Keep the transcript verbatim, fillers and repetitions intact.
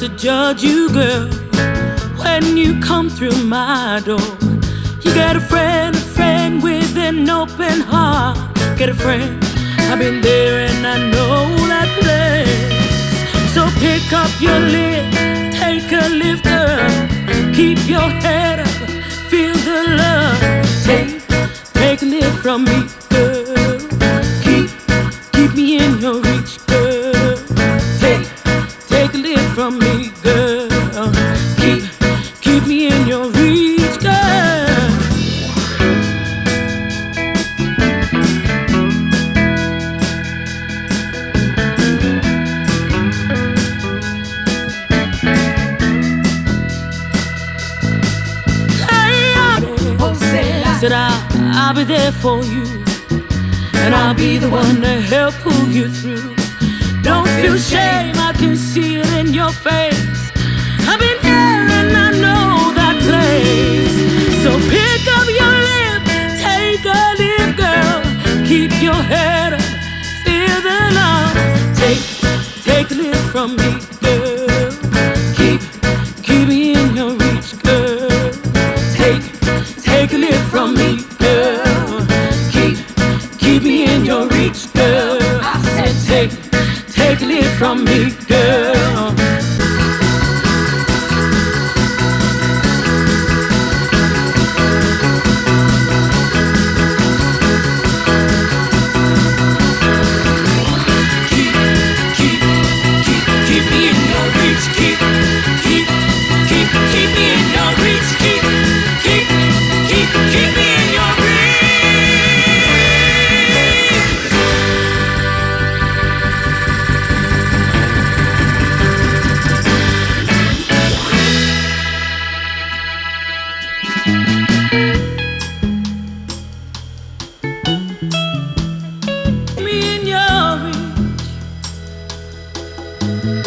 to judge you, girl, when you come through my door. You got a friend, a friend with an open heart. Get a friend, I've been there and I know that place. So pick up your lid, take a lift, girl. Keep your head up, feel the love. Take, take a lift from me, girl. Keep, keep me in your reach, girl. Take, take a lift from me, girl. Keep, keep me in your reach, girl. Said I'll, I'll be there for you, and I'll be the one to help pull you through. Don't feel shame, I can see it in your face. I've been there and I know that place. So pick up your lip, take a lift, girl. Keep your head up, feel the love. Take, take a lift from me, girl. Keep, keep me in your reach, girl. Take, take a lift from me, girl. Keep, keep me in your reach, girl. I said take, take a lift from me, girl. Keep, keep, keep, keep me in your reach. Keep, keep, keep, keep me in your reach. Keep, keep, keep, keep me in your reach. Me in your reach.